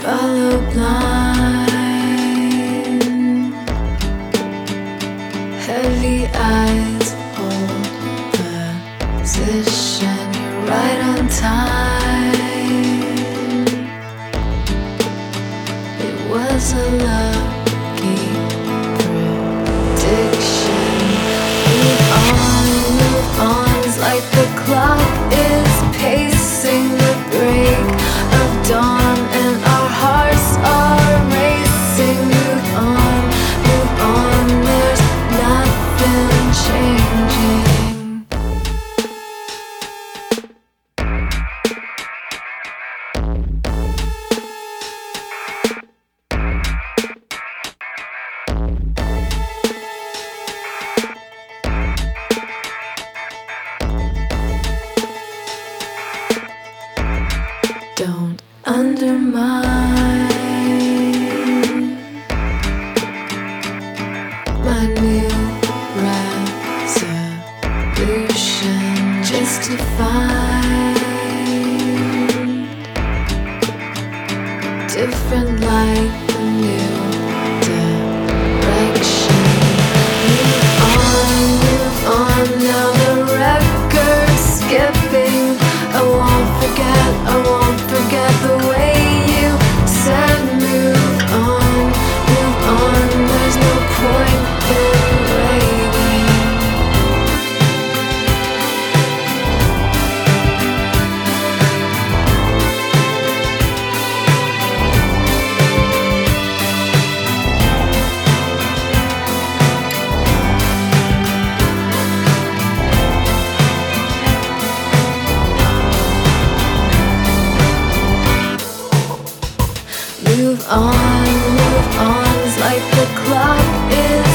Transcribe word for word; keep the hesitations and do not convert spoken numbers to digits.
follow blind. Heavy eyes hold position. You're right on time. It was a lucky prediction. Move on, move on. It's like the clock is pacing the break of dawn, and our hearts are racing. Move on, move on. There's nothing changing. Don't undermine my new resolution, just to find different light, a new direction. Move on, move on. Now the record's skipping. I won't forget, I won't forget the way you said move on, move on. There's no point in waiting. Move on, move on. It's like the clock is